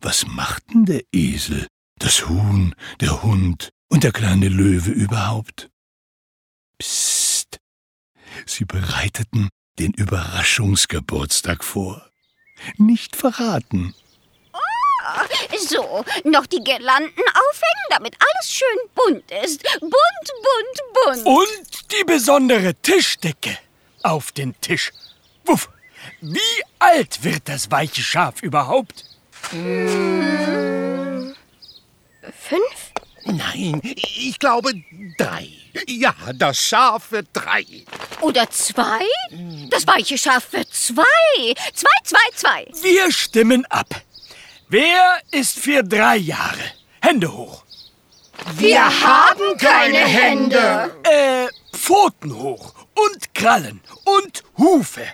was machten der Esel, das Huhn, der Hund und der kleine Löwe überhaupt? Psst! Sie bereiteten den Überraschungsgeburtstag vor. Nicht verraten. So, noch die Girlanden aufhängen, damit alles schön bunt ist. Bunt, bunt, bunt. Und die besondere Tischdecke auf den Tisch. Wuff! Wie alt wird das weiche Schaf überhaupt? 5? Nein, ich glaube 3. Ja, das Schaf wird 3. Oder 2? Das weiche Schaf wird 2. 2, 2, 2. Wir stimmen ab. Wer ist für 3 Jahre? Hände hoch. Wir haben keine Hände. Pfoten hoch und Krallen und Hufe.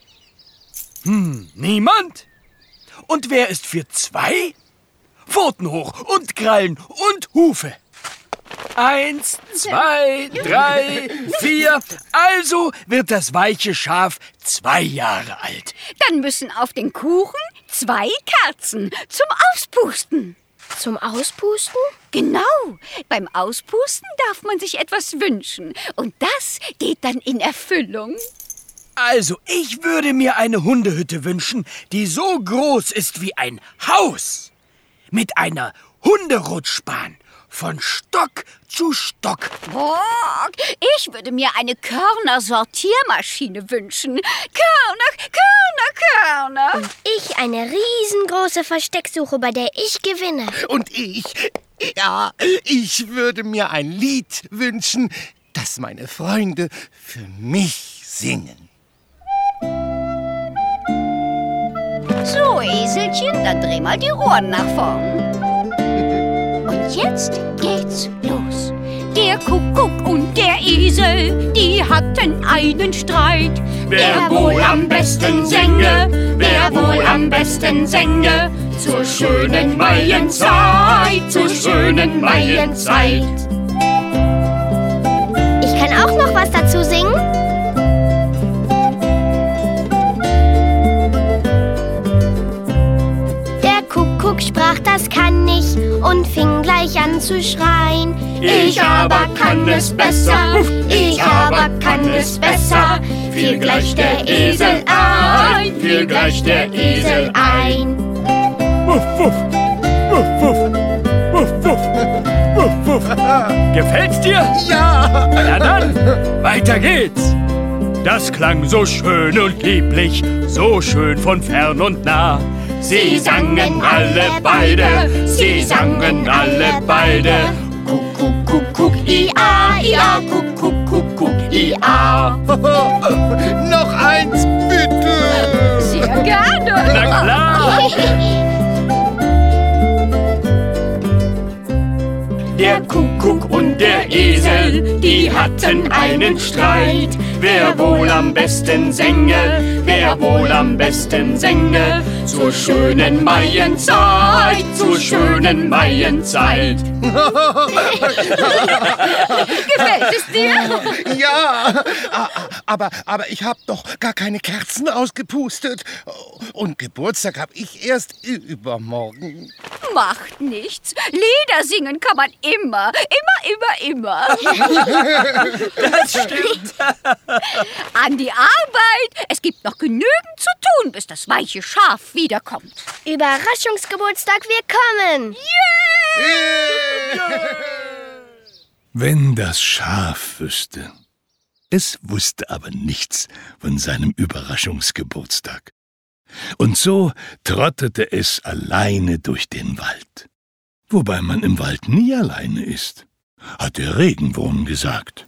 Niemand? Und wer ist für 2? Pfoten hoch und Krallen und Hufe. 1, 2, 3, 4. Also wird das weiche Schaf 2 Jahre alt. Dann müssen auf den Kuchen 2 Kerzen zum Auspusten. Zum Auspusten? Genau. Beim Auspusten darf man sich etwas wünschen. Und das geht dann in Erfüllung. Also, ich würde mir eine Hundehütte wünschen, die so groß ist wie ein Haus. Mit einer Hunderutschbahn von Stock zu Stock. Boah, ich würde mir eine Körner-Sortiermaschine wünschen. Körner, Körner, Körner. Und ich eine riesengroße Verstecksuche, bei der ich gewinne. Und ich würde mir ein Lied wünschen, das meine Freunde für mich singen. So, Eselchen, dann dreh mal die Ohren nach vorn. Und jetzt geht's los. Der Kuckuck und der Esel, die hatten einen Streit. Wer wohl am besten sänge, wer wohl am besten sänge, zur schönen Maienzeit, zur schönen Maienzeit. Ich kann auch noch was dazu singen. Der Kuckuck sprach, das kann ich, und fing gleich an zu schreien. Ich aber kann es besser, ich aber kann es besser. Fiel gleich der Esel ein, fiel gleich der Esel ein. Wuff, wuff, wuff, wuff, wuff, wuff, wuff, wuff. Gefällt's dir? Ja! Na dann, weiter geht's. Das klang so schön und lieblich, so schön von fern und nah. Sie sangen alle beide, sie sangen alle beide. Kuckuck, kuckuck, ia, ia, kuckuck, kuckuck, ia. Noch eins, bitte! Sehr gerne. Na klar. Der Kuckuck und der Esel, die hatten einen Streit. Wer wohl am besten sänge, wer wohl am besten sänge, zur schönen Maienzeit, zur schönen Maienzeit. Gefällt es dir? Ja, aber ich habe doch gar keine Kerzen ausgepustet. Und Geburtstag habe ich erst übermorgen. Macht nichts. Lieder singen kann man immer. Immer. Das stimmt. An die Arbeit. Es gibt noch genügend zu tun, bis das weiche Schaf wiederkommt. Überraschungsgeburtstag, wir kommen. Wenn das Schaf wüsste. Es wusste aber nichts von seinem Überraschungsgeburtstag. Und so trottete es alleine durch den Wald. Wobei man im Wald nie alleine ist, hat der Regenwurm gesagt.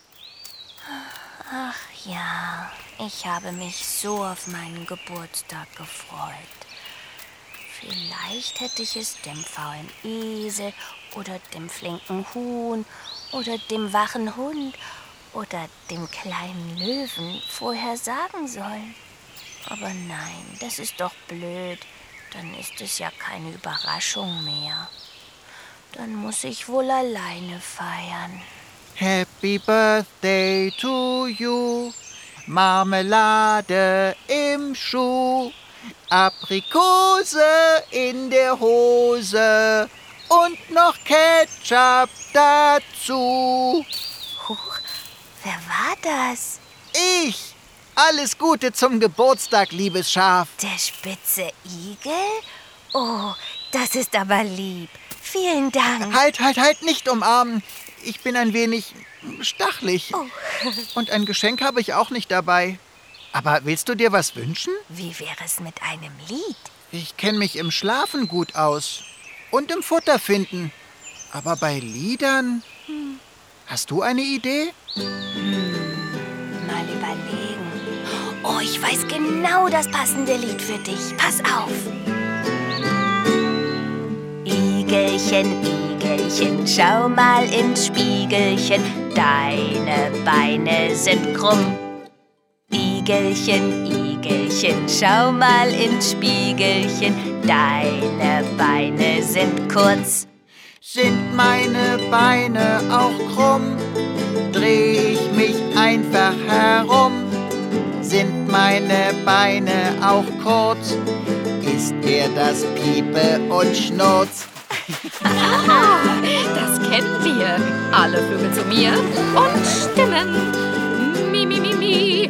Ach ja, ich habe mich so auf meinen Geburtstag gefreut. Vielleicht hätte ich es dem faulen Esel oder dem flinken Huhn oder dem wachen Hund oder dem kleinen Löwen vorher sagen sollen. Aber nein, das ist doch blöd. Dann ist es ja keine Überraschung mehr. Dann muss ich wohl alleine feiern. Happy Birthday to you, Marmelade im Schuh. Aprikose in der Hose und noch Ketchup dazu. Huch, wer war das? Ich! Alles Gute zum Geburtstag, liebes Schaf. Der spitze Igel? Oh, das ist aber lieb. Vielen Dank. Halt, nicht umarmen. Ich bin ein wenig stachelig. Oh. Und ein Geschenk habe ich auch nicht dabei. Aber willst du dir was wünschen? Wie wäre es mit einem Lied? Ich kenne mich im Schlafen gut aus. Und im Futter finden. Aber bei Liedern... Hast du eine Idee? Mal überlegen. Oh, ich weiß genau das passende Lied für dich. Pass auf. Igelchen, Igelchen, schau mal ins Spiegelchen. Deine Beine sind krumm. Igelchen, Igelchen, schau mal ins Spiegelchen. Deine Beine sind kurz. Sind meine Beine auch krumm? Dreh ich mich einfach herum? Sind meine Beine auch kurz? Ist mir das Piepe und Schnurz? Das kennen wir. Alle Vögel zu mir und stimmen. Mi, mi, mi, mi.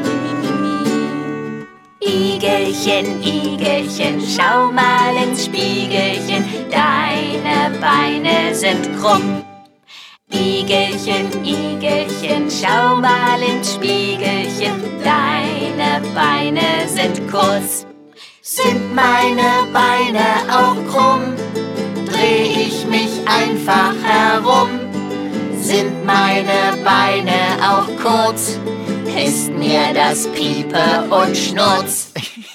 Igelchen, Igelchen, schau mal ins Spiegelchen. Deine Beine sind krumm. Igelchen, Igelchen, schau mal ins Spiegelchen. Deine Beine sind kurz. Sind meine Beine auch krumm? Dreh ich mich einfach herum? Sind meine Beine auch kurz? Ist mir das Piepe und Schnurz?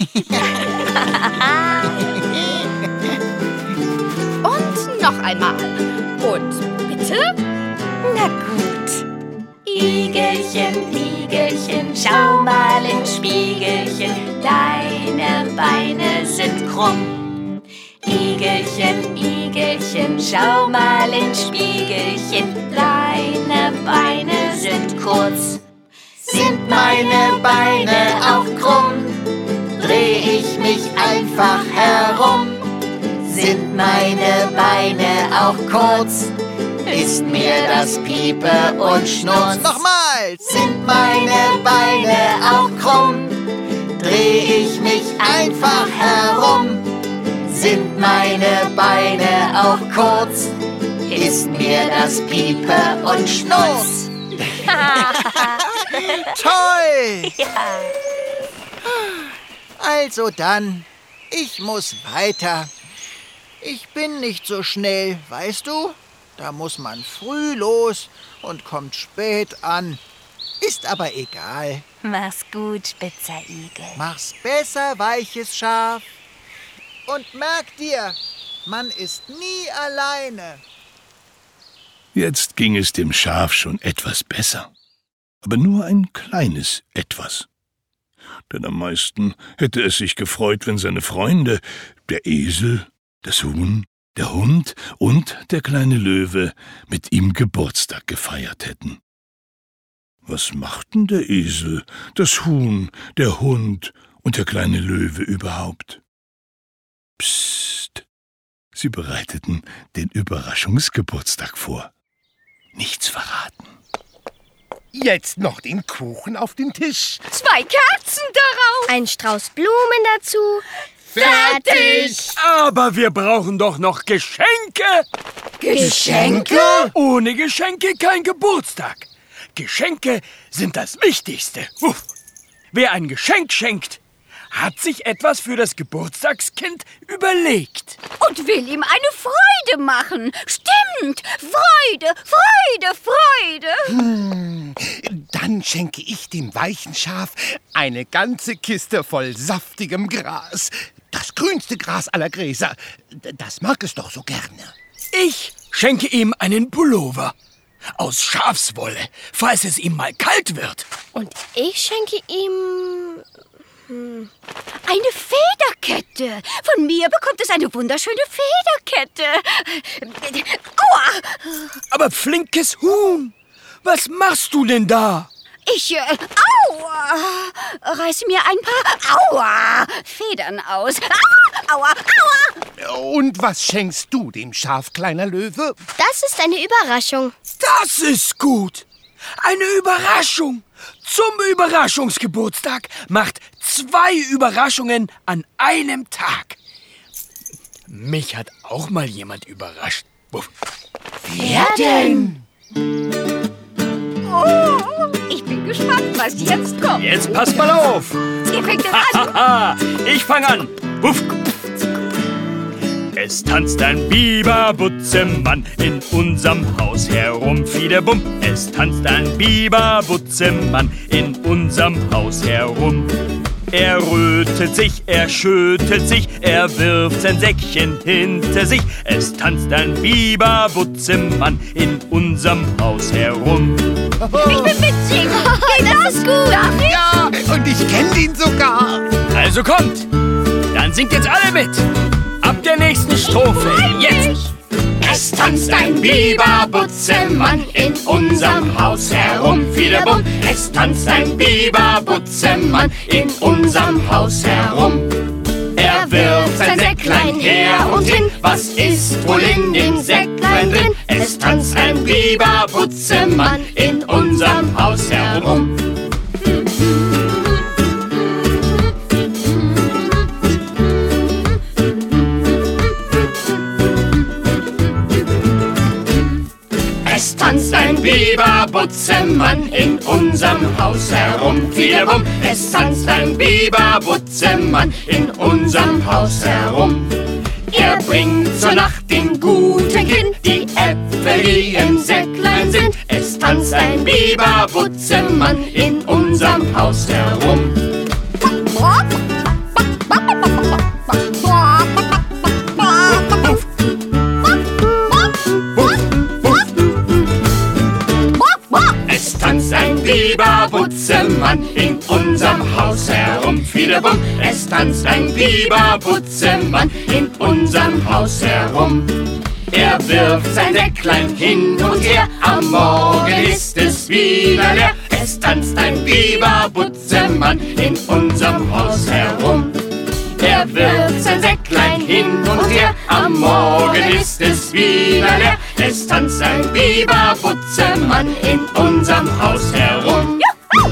Und noch einmal. Und bitte? Na gut. Igelchen, Igelchen, schau mal ins Spiegelchen. Deine Beine sind krumm. Igelchen, Igelchen, schau mal ins Spiegelchen. Deine Beine sind kurz. Sind meine Beine auch krumm? Dreh ich mich einfach herum? Sind meine Beine auch kurz? Ist mir das Piepe und Schnurz? Nochmals! Sind meine Beine auch krumm? Dreh ich mich einfach herum? Sind meine Beine auch kurz? Ist mir das Piepe und Schnurz? Toll! Ja. Also dann, ich muss weiter. Ich bin nicht so schnell, weißt du? Da muss man früh los und kommt spät an. Ist aber egal. Mach's gut, spitzer Igel. Mach's besser, weiches Schaf. Und merk dir, man ist nie alleine. Jetzt ging es dem Schaf schon etwas besser. Aber nur ein kleines Etwas. Denn am meisten hätte es sich gefreut, wenn seine Freunde, der Esel, das Huhn, der Hund und der kleine Löwe mit ihm Geburtstag gefeiert hätten. Was machten der Esel, das Huhn, der Hund und der kleine Löwe überhaupt? Psst, sie bereiteten den Überraschungsgeburtstag vor. Nichts verraten. Jetzt noch den Kuchen auf den Tisch. 2 Kerzen darauf. Ein Strauß Blumen dazu. Fertig! Aber wir brauchen doch noch Geschenke. Geschenke? Ohne Geschenke kein Geburtstag. Geschenke sind das Wichtigste. Uff. Wer ein Geschenk schenkt, hat sich etwas für das Geburtstagskind überlegt. Und will ihm eine Freude machen. Stimmt. Freude, Freude, Freude. Dann schenke ich dem weichen Schaf eine ganze Kiste voll saftigem Gras. Das grünste Gras aller Gräser. Das mag es doch so gerne. Ich schenke ihm einen Pullover aus Schafswolle, falls es ihm mal kalt wird. Und ich schenke ihm... Eine Federkette. Von mir bekommt es eine wunderschöne Federkette. Aua! Aber flinkes Huhn, was machst du denn da? reiße mir ein paar Federn aus. Aua. Und was schenkst du dem Schaf, kleiner Löwe? Das ist eine Überraschung. Das ist gut. Eine Überraschung. Zum Überraschungsgeburtstag macht 2 Überraschungen an einem Tag. Mich hat auch mal jemand überrascht. Wuff. Wer denn? Ich bin gespannt, was jetzt kommt. Jetzt pass mal auf. Ihr fängt an. Ich fang an. Wuff. Es tanzt ein Biber-Butzemann in unserem Haus herum, Fiederbum. Es tanzt ein Biber-Butzemann in unserem Haus herum. Er rötet sich, er schüttelt sich, er wirft sein Säckchen hinter sich. Es tanzt ein Biber-Butzemann in unserem Haus herum. Ich bin witzig. Das ist gut. Darf ich? Ja, und ich kenne ihn sogar. Also kommt, dann singt jetzt alle mit. Ab der nächsten Strophe, jetzt! Es tanzt ein Biber-Butzemann in unserem Haus herum, Fiederbum. Es tanzt ein Biber-Butzemann in unserem Haus herum. Er wirft sein Säcklein her und hin, was ist wohl in dem Säcklein drin? Es tanzt ein Biber-Butzemann in unserem Haus herum. Es tanzt ein Biber-Butzemann in unserem Haus herum, Fiederbum. Es tanzt ein Biber-Butzemann in unserem Haus herum. Er bringt zur Nacht den guten Kind die Äpfel, die im Säcklein sind. Es tanzt ein Biber-Butzemann in unserem Haus herum. Es tanzt ein Biber-Butzemann in unserem Haus herum, Fiederbum. Es tanzt ein Biber-Butzemann in unserem Haus herum. Er wirft sein Säcklein hin und her, am Morgen ist es wieder leer. Es tanzt ein Biber-Butzemann in unserem Haus herum. Er wirft sein Säcklein hin und her, am Morgen ist es wieder leer. Es tanzt ein Biber-Butzemann in unserem Haus herum.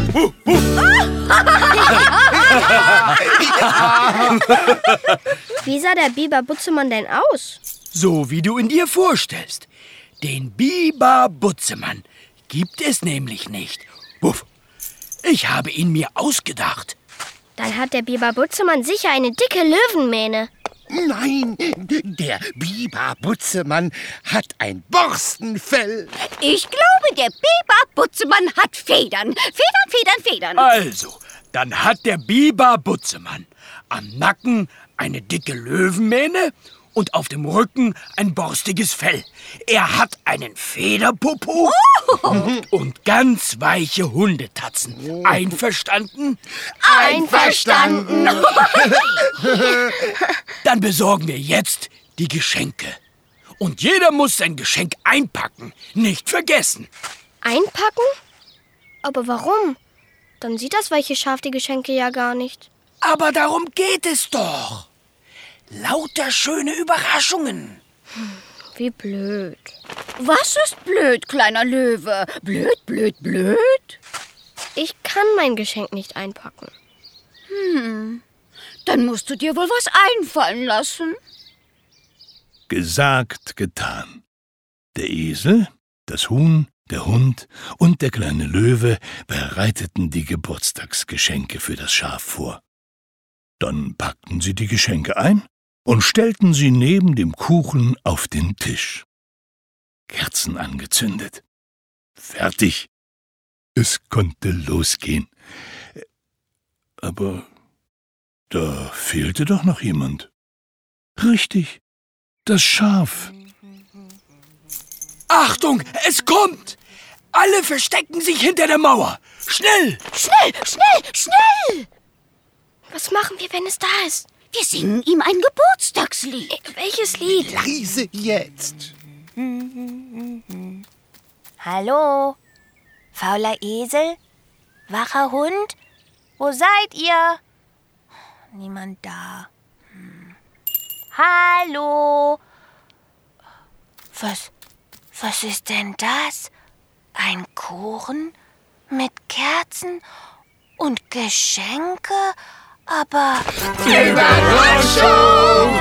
Wie sah der Biber-Butzemann denn aus? So wie du ihn dir vorstellst. Den Biber-Butzemann gibt es nämlich nicht. Wuff. Ich habe ihn mir ausgedacht. Dann hat der Biber-Butzemann sicher eine dicke Löwenmähne. Nein, der Biber-Butzemann hat ein Borstenfell. Ich glaube, der Biber-Butzemann hat Federn. Federn. Also, dann hat der Biber-Butzemann am Nacken eine dicke Löwenmähne und auf dem Rücken ein borstiges Fell. Er hat einen Federpopo und ganz weiche Hundetatzen. Einverstanden? Einverstanden. Dann besorgen wir jetzt die Geschenke. Und jeder muss sein Geschenk einpacken. Nicht vergessen. Einpacken? Aber warum? Dann sieht das weiche Schaf die Geschenke ja gar nicht. Aber darum geht es doch. Lauter schöne Überraschungen. Wie blöd. Was ist blöd, kleiner Löwe? Blöd? Ich kann mein Geschenk nicht einpacken. Dann musst du dir wohl was einfallen lassen. Gesagt, getan. Der Esel, das Huhn, der Hund und der kleine Löwe bereiteten die Geburtstagsgeschenke für das Schaf vor. Dann packten sie die Geschenke ein und stellten sie neben dem Kuchen auf den Tisch. Kerzen angezündet. Fertig. Es konnte losgehen. Aber da fehlte doch noch jemand. Richtig, das Schaf. Achtung, es kommt! Alle verstecken sich hinter der Mauer. Schnell! Schnell! Was machen wir, wenn es da ist? Wir singen ihm ein Geburtstagslied. Welches Lied? Leise jetzt. Hallo, fauler Esel? Wacher Hund? Wo seid ihr? Niemand da. Hallo? Was ist denn das? Ein Kuchen mit Kerzen und Geschenke? Aber... Überraschung!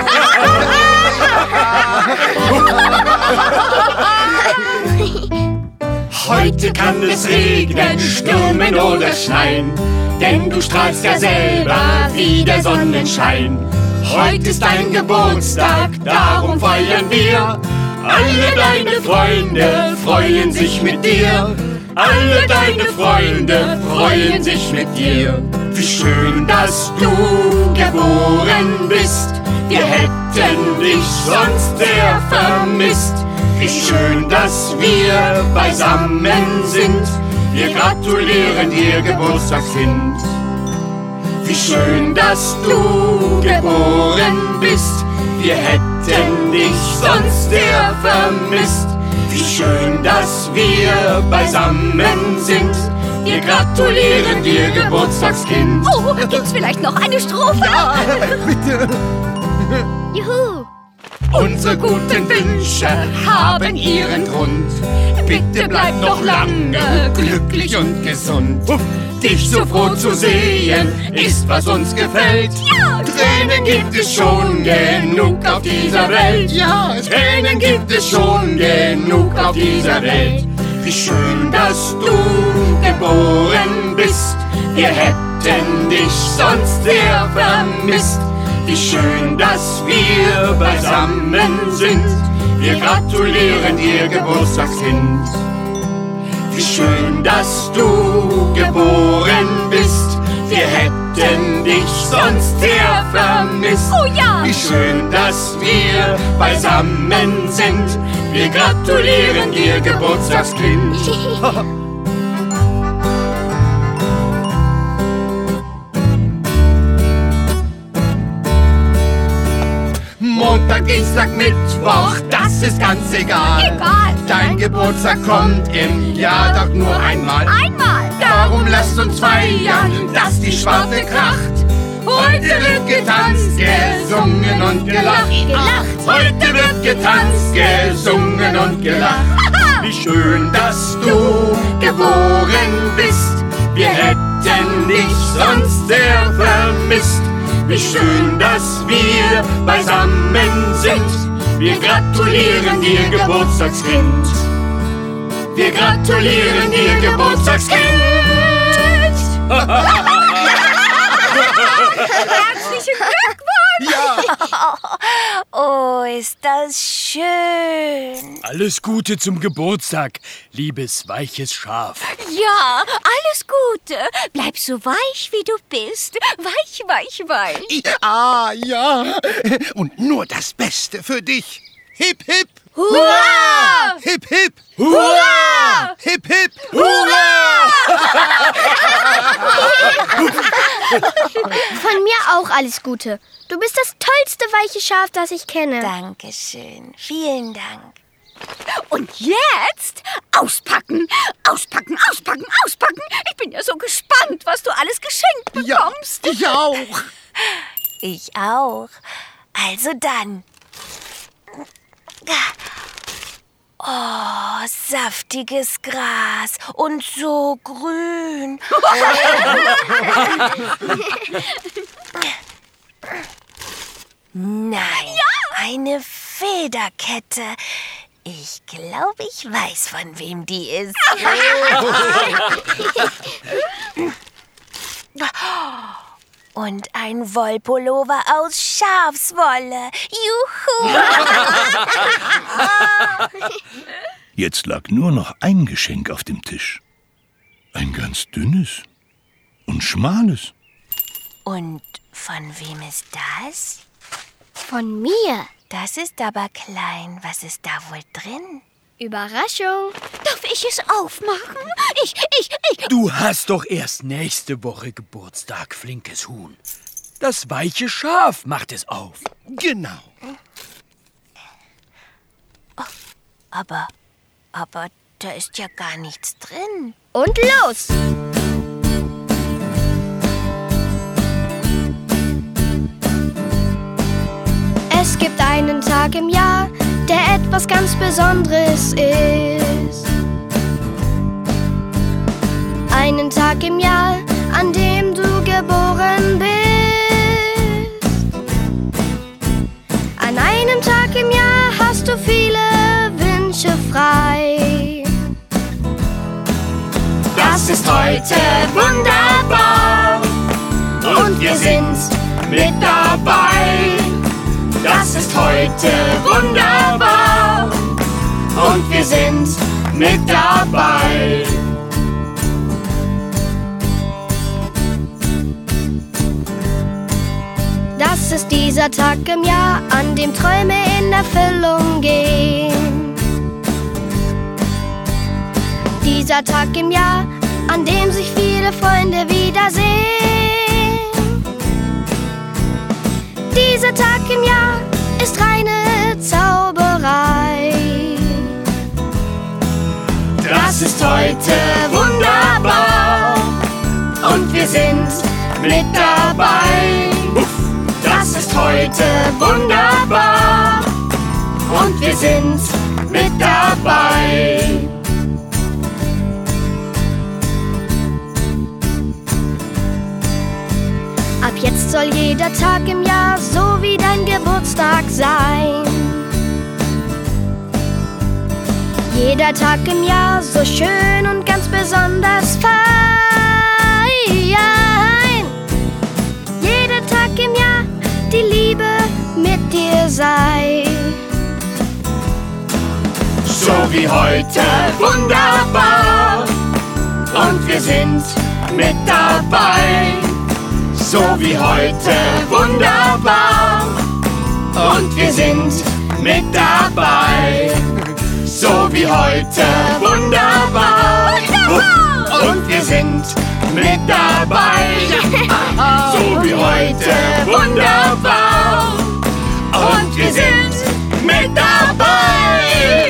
Heute kann es regnen, stürmen oder schneien, denn du strahlst ja selber wie der Sonnenschein. Heute ist dein Geburtstag, darum feiern wir. Alle deine Freunde freuen sich mit dir. Alle deine Freunde freuen sich mit dir. Wie schön, dass du geboren bist. Wir hätten dich sonst sehr vermisst. Wie schön, dass wir beisammen sind. Wir gratulieren dir, Geburtstagskind. Wie schön, dass du geboren bist. Wir hätten dich sonst sehr vermisst. Wie schön, dass wir beisammen sind. Wir gratulieren dir, Geburtstagskind. Oh, gibt's vielleicht noch eine Strophe? Ja, bitte. Juhu! Unsere guten Wünsche haben ihren Grund. Bitte bleib noch lange glücklich und gesund. Dich so froh zu sehen, ist was uns gefällt. Ja, Tränen gibt es schon genug auf dieser Welt. Ja, Tränen gibt es schon genug auf dieser Welt. Wie schön, dass du geboren bist. Wir hätten dich sonst sehr vermisst. Wie schön, dass wir beisammen sind. Wir gratulieren dir, Geburtstagskind. Wie schön, dass du geboren bist. Wir hätten dich sonst sehr vermisst. Oh ja! Wie schön, dass wir beisammen sind. Wir gratulieren dir, Geburtstagskind. Montag, Dienstag, Mittwoch, das ist ganz egal. Egal. Dein Geburtstag kommt im Jahr doch nur einmal. Einmal! Darum lasst uns feiern, dass die Schwarte kracht. Heute wird getanzt, gesungen und gelacht. Heute wird getanzt, gesungen und gelacht. Wie schön, dass du geboren bist. Wir hätten dich sonst sehr vermisst. Wie schön, dass wir beisammen sind. Wir gratulieren dir, Geburtstagskind. Wir gratulieren dir, Geburtstagskind. Herzlichen Glückwunsch! Ja, Oh, ist das schön. Alles Gute zum Geburtstag, liebes weiches Schaf. Ja, alles Gute. Bleib so weich, wie du bist. Weich, weich, weich. ja. Und nur das Beste für dich. Hip, hip. Hurra! Hip, hip. Hurra! Hip, hip. Von mir auch alles Gute. Du bist das tollste weiche Schaf, das ich kenne. Dankeschön. Vielen Dank. Und jetzt auspacken, auspacken, auspacken, auspacken. Ich bin ja so gespannt, was du alles geschenkt bekommst. Ja, ich auch. Ich auch. Also dann. Oh, saftiges Gras und so grün. Nein, eine Federkette. Ich glaube, ich weiß, von wem die ist. Und ein Wollpullover aus Schafswolle. Juhu! Jetzt lag nur noch ein Geschenk auf dem Tisch. Ein ganz dünnes und schmales. Und von wem ist das? Von mir. Das ist aber klein. Was ist da wohl drin? Überraschung. Darf ich es aufmachen? Ich. Du hast doch erst nächste Woche Geburtstag, flinkes Huhn. Das weiche Schaf macht es auf. Genau. Aber da ist ja gar nichts drin. Und los. Es gibt einen Tag im Jahr, der etwas ganz Besonderes ist. Einen Tag im Jahr, an dem du geboren bist. An einem Tag im Jahr hast du viele Wünsche frei. Das ist heute wunderbar und wir sind mit dabei. Das ist heute wunderbar und wir sind mit dabei. Das ist dieser Tag im Jahr, an dem Träume in Erfüllung gehen. Dieser Tag im Jahr, an dem sich viele Freunde wiedersehen. Dieser Tag im Jahr ist reine Zauberei. Das ist heute wunderbar und wir sind mit dabei. Das ist heute wunderbar und wir sind mit dabei. Ab jetzt soll jeder Tag im Jahr so wie dein Geburtstag sein. Jeder Tag im Jahr so schön und ganz besonders fein. Jeder Tag im Jahr die Liebe mit dir sei. So wie heute wunderbar und wir sind mit dabei. So wie heute wunderbar und wir sind mit dabei. So wie heute wunderbar und wir sind mit dabei. So wie heute wunderbar und wir sind mit dabei.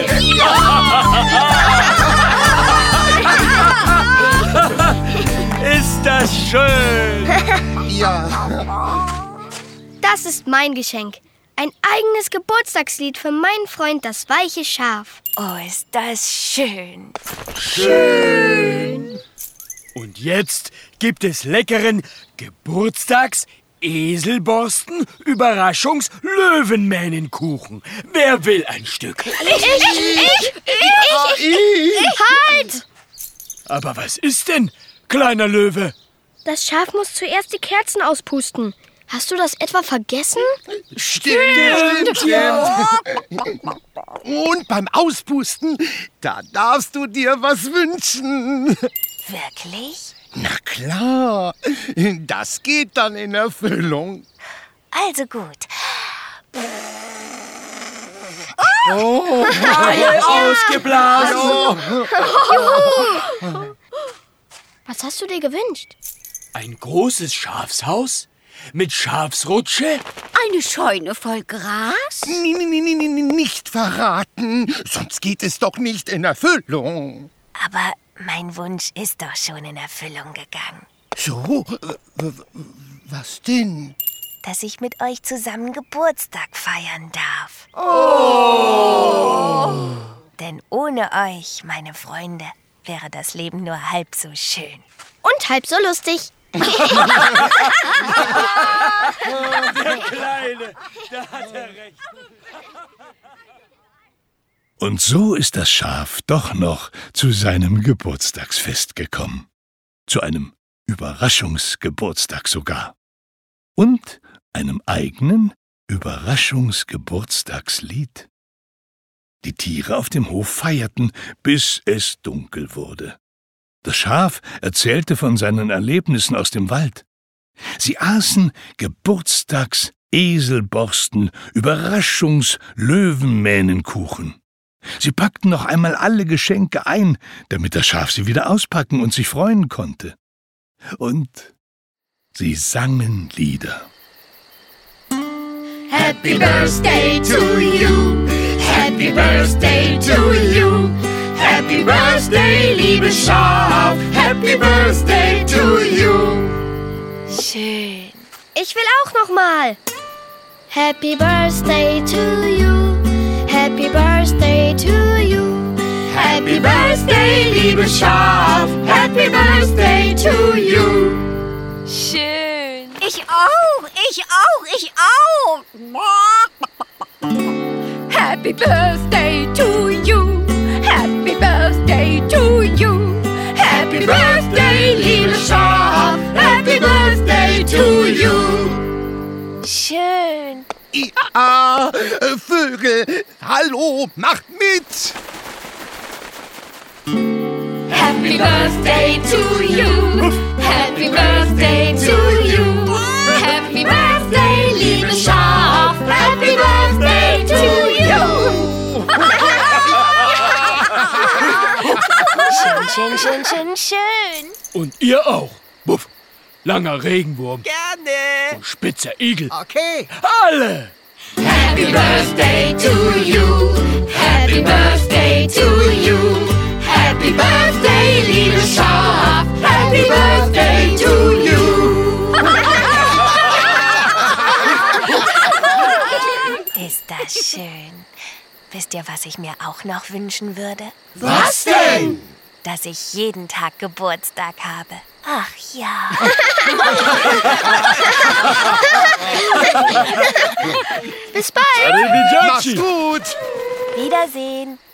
Ist das schön? Ja. Das ist mein Geschenk. Ein eigenes Geburtstagslied für meinen Freund, das weiche Schaf. Oh, ist das schön. Schön. Und jetzt gibt es leckeren Geburtstags-Eselborsten Überraschungs-Löwenmähnenkuchen. Wer will ein Stück? Ich! Halt! Aber was ist denn, kleiner Löwe? Das Schaf muss zuerst die Kerzen auspusten. Hast du das etwa vergessen? Stimmt. Und beim Auspusten, da darfst du dir was wünschen. Wirklich? Na klar, das geht dann in Erfüllung. Also gut. Alle ausgeblasen. Was hast du dir gewünscht? Ein großes Schafshaus mit Schafsrutsche. Eine Scheune voll Gras? Nicht verraten, sonst geht es doch nicht in Erfüllung. Aber mein Wunsch ist doch schon in Erfüllung gegangen. So, was denn? Dass ich mit euch zusammen Geburtstag feiern darf. Oh! Denn ohne euch, meine Freunde, wäre das Leben nur halb so schön. Und halb so lustig. Der Kleine, da hat er recht. Und so ist das Schaf doch noch zu seinem Geburtstagsfest gekommen. Zu einem Überraschungsgeburtstag sogar. Und einem eigenen Überraschungsgeburtstagslied. Die Tiere auf dem Hof feierten, bis es dunkel wurde. Das Schaf erzählte von seinen Erlebnissen aus dem Wald. Sie aßen Geburtstags-Eselborsten, Überraschungs-Löwenmähnenkuchen. Sie packten noch einmal alle Geschenke ein, damit das Schaf sie wieder auspacken und sich freuen konnte. Und sie sangen Lieder. Happy Birthday to you, Happy Birthday to you, Happy Birthday, liebes Schaf, Happy Birthday to you. Schön. Ich will auch noch mal. Happy birthday to you. Happy birthday to you. Happy Birthday, liebe Schaf. Happy Birthday to you. Schön. Ich auch, ich auch, ich auch. Happy Birthday to you. Happy Birthday to you. Happy Birthday, liebe Schaf. Happy Birthday to you. Schön. Ja, Vögel, hallo, macht mit! Happy Birthday to you. Happy Birthday to you. Happy Birthday, liebe Schaf. Happy Birthday to you. Schön, schön, schön, schön, schön. Und ihr auch. Buff. Langer Regenwurm. Gerne. Und spitzer Igel. Okay. Alle. Happy Birthday to you. Happy Birthday to you. Happy Birthday, liebe Schaf. Happy Birthday to you. Ist das schön. Wisst ihr, was ich mir auch noch wünschen würde? Was denn? Dass ich jeden Tag Geburtstag habe. Ach ja. Bis bald. Mach's gut! Wiedersehen.